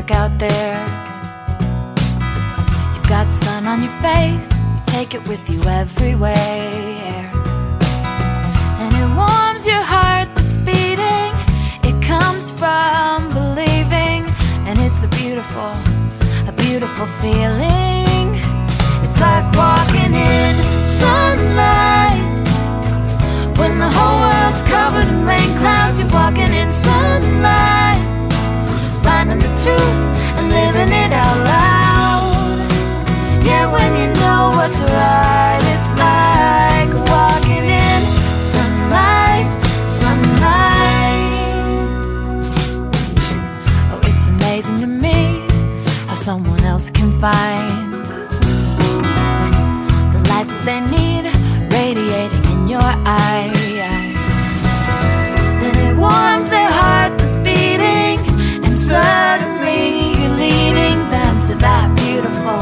dark out there. You've got sun on your face, you take it with you everywhere. And it warms your heart that's beating, it comes from believing. And it's a beautiful feeling. It's like walking in sunlight. When the whole world's covered in rain clouds, you're walking in sunlight, finding the truth and living it out loud. Yeah, when you know what's right, it's like walking in sunlight, sunlight. Oh, it's amazing to me how someone else can find the light that they need radiating in your eyes. Then it warms their heart that's beating, and suddenly you're leading them to that beautiful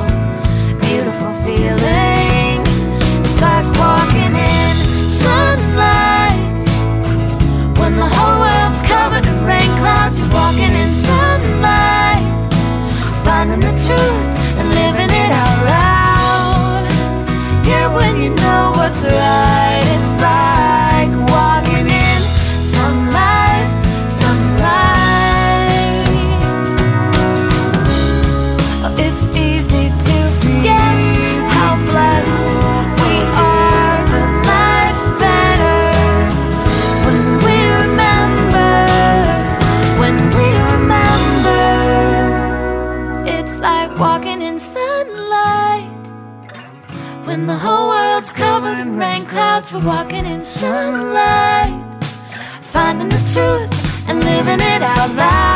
feeling. It's like walking in sunlight. When the whole world's covered in rain clouds, you're walking in sunlight, finding the truth and living it out loud. Yeah, when you know what's right, it's like walking in sunlight, sunlight. Oh, it's easy to forget how blessed we are, but life's better when we remember, when we remember. It's like walking in sunlight. When the whole world's covered in rain clouds, we're walking in sunlight, finding the truth and living it out loud.